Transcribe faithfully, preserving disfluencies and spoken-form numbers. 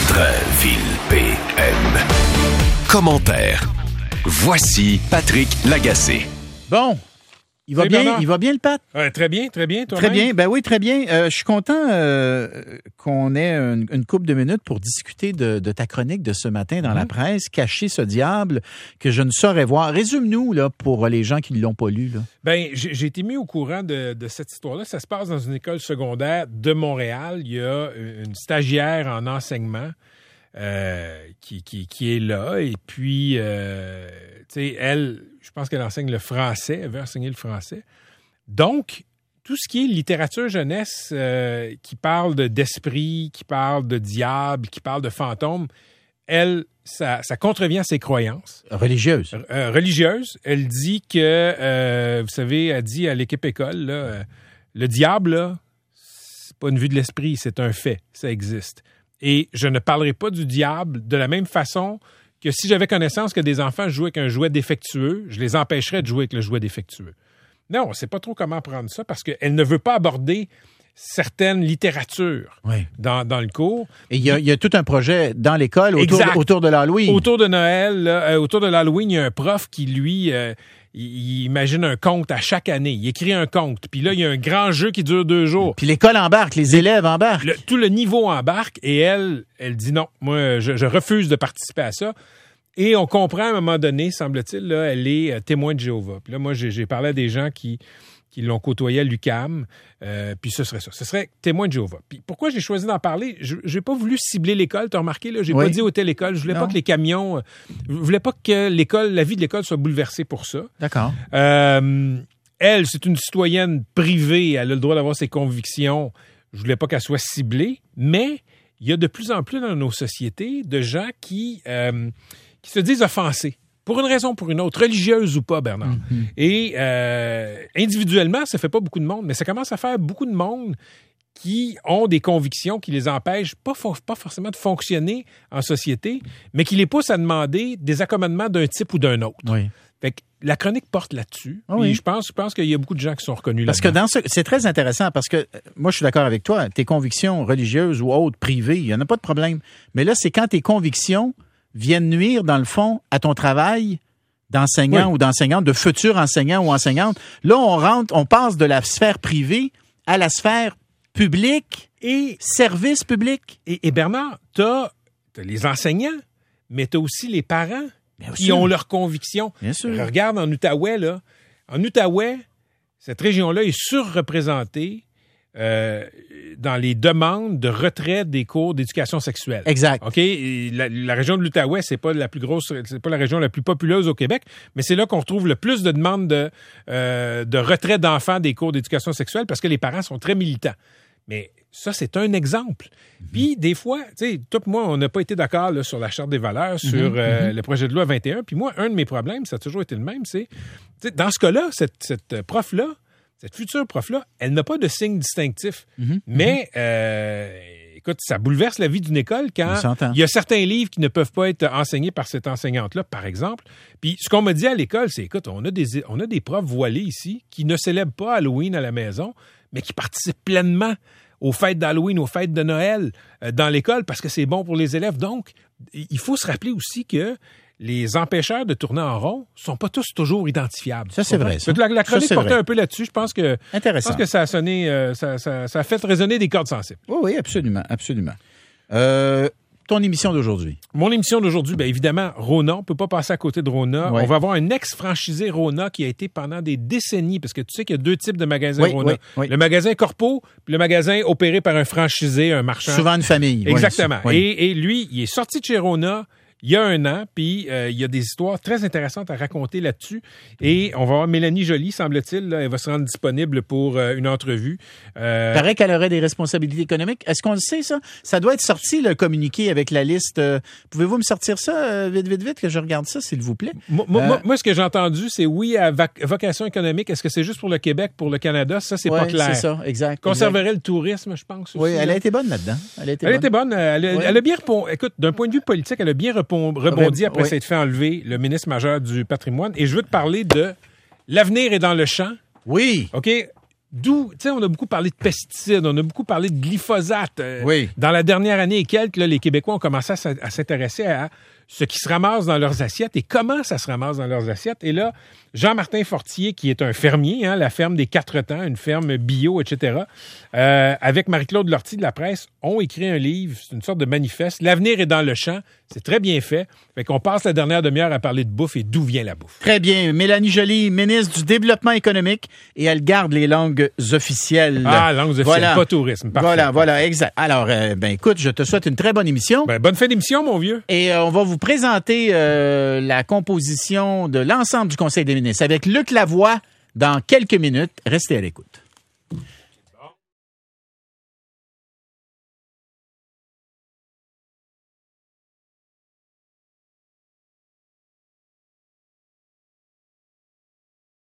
Drainville P M. Commentaire. Voici Patrick Lagacé. Bon. Il va, bien, il va bien, le Pat? Euh, très bien, très bien, toi-même. Très bien, ben oui, très bien. Euh, je suis content euh, qu'on ait une, une couple de minutes pour discuter de, de ta chronique de ce matin dans mm-hmm. la presse, « Cacher ce diable que je ne saurais voir ». Résume-nous, là, pour les gens qui ne l'ont pas lu. Là. Ben, j'ai, j'ai été mis au courant de, de cette histoire-là. Ça se passe dans une école secondaire de Montréal. Il y a une stagiaire en enseignement euh, qui, qui, qui est là. Et puis, euh, tu sais, elle... Je pense qu'elle enseigne le français, elle veut enseigner le français. Donc, tout ce qui est littérature jeunesse euh, qui parle de, d'esprit, qui parle de diable, qui parle de fantômes, elle, ça, ça contrevient à ses croyances. Religieuse. Euh, religieuse. Elle dit que, euh, vous savez, elle dit à l'équipe école, là, euh, le diable, là, c'est pas une vue de l'esprit, c'est un fait, ça existe. Et je ne parlerai pas du diable de la même façon que si j'avais connaissance que des enfants jouaient avec un jouet défectueux, je les empêcherais de jouer avec le jouet défectueux. Non, on ne sait pas trop comment prendre ça parce qu'elle ne veut pas aborder certaines littératures oui. dans, dans le cours. Et il y, y a tout un projet dans l'école autour, autour de l'Halloween. Autour de Noël, là, euh, autour de l'Halloween, il y a un prof qui, lui, euh, il, il imagine un conte à chaque année. Il écrit un conte. Puis là, il y a un grand jeu qui dure deux jours. Puis l'école embarque, les élèves embarquent. Le, tout le niveau embarque et elle, elle dit non, moi, je, je refuse de participer à ça. Et on comprend à un moment donné, semble-t-il, là, elle est euh, témoin de Jéhovah. Puis là, moi, j'ai, j'ai parlé à des gens qui, qui l'ont côtoyé à l'U Q A M, euh, puis ce serait ça. Ce serait témoin de Jéhovah. Puis pourquoi j'ai choisi d'en parler? Je n'ai pas voulu cibler l'école, t'as remarqué, là? J'ai oui. pas dit où était l'école. Je voulais non. pas que les camions... Je voulais pas que l'école, la vie de l'école soit bouleversée pour ça. D'accord. Euh, elle, c'est une citoyenne privée. Elle a le droit d'avoir ses convictions. Je voulais pas qu'elle soit ciblée, mais il y a de plus en plus dans nos sociétés de gens qui... Euh, qui se disent offensés, pour une raison ou pour une autre, religieuse ou pas, Bernard. Mm-hmm. Et euh, individuellement, ça fait pas beaucoup de monde, mais ça commence à faire beaucoup de monde qui ont des convictions qui les empêchent, pas, for- pas forcément de fonctionner en société, mais qui les poussent à demander des accommodements d'un type ou d'un autre. Oui. Fait que la chronique porte là-dessus. Ah oui. Je pense, je pense qu'il y a beaucoup de gens qui sont reconnus parce là-dedans. Parce que dans ce, c'est très intéressant parce que moi, je suis d'accord avec toi. Tes convictions religieuses ou autres, privées, il n'y en a pas de problème. Mais là, c'est quand tes convictions viennent nuire, dans le fond, à ton travail d'enseignant oui. ou d'enseignante, de futur enseignant ou enseignante. Là, on rentre, on passe de la sphère privée à la sphère publique et service public. Et, et Bernard, t'as, t'as les enseignants, mais t'as aussi les parents Bien qui sûr. ont leurs convictions. Bien sûr. Regarde en Outaouais, là. En Outaouais, cette région-là est surreprésentée Euh, dans les demandes de retrait des cours d'éducation sexuelle. Exact. OK? La, la région de l'Outaouais, c'est pas la plus grosse, c'est pas la région la plus populeuse au Québec, mais c'est là qu'on retrouve le plus de demandes de, euh, de retrait d'enfants des cours d'éducation sexuelle parce que les parents sont très militants. Mais ça, c'est un exemple. Mm-hmm. Puis, des fois, tu sais, toi et moi, on n'a pas été d'accord là, sur la Charte des valeurs, sur mm-hmm. euh, le projet de loi vingt et un. Puis moi, un de mes problèmes, ça a toujours été le même, c'est, dans ce cas-là, cette, cette prof-là, cette future prof-là, elle n'a pas de signe distinctif. Mm-hmm. Mais, euh, écoute, ça bouleverse la vie d'une école quand il y a certains livres qui ne peuvent pas être enseignés par cette enseignante-là, par exemple. Puis, ce qu'on m'a dit à l'école, c'est, écoute, on a des, on a des profs voilés ici qui ne célèbrent pas Halloween à la maison, mais qui participent pleinement aux fêtes d'Halloween, aux fêtes de Noël euh, dans l'école parce que c'est bon pour les élèves. Donc, il faut se rappeler aussi que les empêcheurs de tourner en rond sont pas tous toujours identifiables. Ça, c'est vrai. Ça. La, la chronique ça, portait vrai. un peu là-dessus. Je pense que, Intéressant. Je pense que ça a sonné, euh, ça, ça, ça a fait résonner des cordes sensibles. Oui, oui, absolument, absolument. Euh, ton émission d'aujourd'hui? Mon émission d'aujourd'hui, bien évidemment, Rona. On peut pas passer à côté de Rona. Oui. On va avoir un ex-franchisé Rona qui a été pendant des décennies, parce que tu sais qu'il y a deux types de magasins oui, Rona. Oui, oui. Le magasin corpo, puis le magasin opéré par un franchisé, un marchand. Souvent une famille. Exactement. Oui, et, et lui, il est sorti de chez Rona il y a un an, puis euh, il y a des histoires très intéressantes à raconter là-dessus. Et on va avoir Mélanie Joly, semble-t-il, là, elle va se rendre disponible pour euh, une entrevue. Euh... Paraît qu'elle aurait des responsabilités économiques. Est-ce qu'on le sait, ça? Ça doit être sorti, le communiqué avec la liste. Euh, pouvez-vous me sortir ça, euh, vite, vite, vite, que je regarde ça, s'il vous plaît? Moi, euh... moi, moi ce que j'ai entendu, c'est oui à vac- vocation économique. Est-ce que c'est juste pour le Québec, pour le Canada? Ça, c'est ouais, pas clair. c'est ça, exact. Conserverait exact. le tourisme, je pense. Oui, aussi, elle là. a été bonne là-dedans. Elle a été elle bonne. Était bonne. Elle, a, ouais. elle a bien répondu. Écoute, d'un point de vue politique, elle a bien répond, rebondi après oui. s'être fait enlever le ministre majeur du patrimoine. Et je veux te parler de l'avenir est dans le champ. Oui. OK? d'où, tu sais, on a beaucoup parlé de pesticides, on a beaucoup parlé de glyphosate. Euh, oui. Dans la dernière année et quelques, là, les Québécois ont commencé à, à s'intéresser à ce qui se ramasse dans leurs assiettes et comment ça se ramasse dans leurs assiettes. Et là, Jean-Martin Fortier, qui est un fermier, hein, la ferme des Quatre Temps, une ferme bio, et cetera, euh, avec Marie-Claude Lortie de la Presse, ont écrit un livre, c'est une sorte de manifeste. L'avenir est dans le champ, c'est très bien fait. Fait qu'on passe la dernière demi-heure à parler de bouffe et d'où vient la bouffe. Très bien. Mélanie Joly, ministre du Développement économique, et elle garde les langues officielles. Ah, langues officielles, voilà. Pas tourisme. Parfait. Voilà, voilà, exact. Alors, euh, ben écoute, je te souhaite une très bonne émission. Ben, bonne fin d'émission, mon vieux. Et euh, on va vous présenter euh, la composition de l'ensemble du Conseil des ministres avec Luc Lavoie dans quelques minutes. Restez à l'écoute.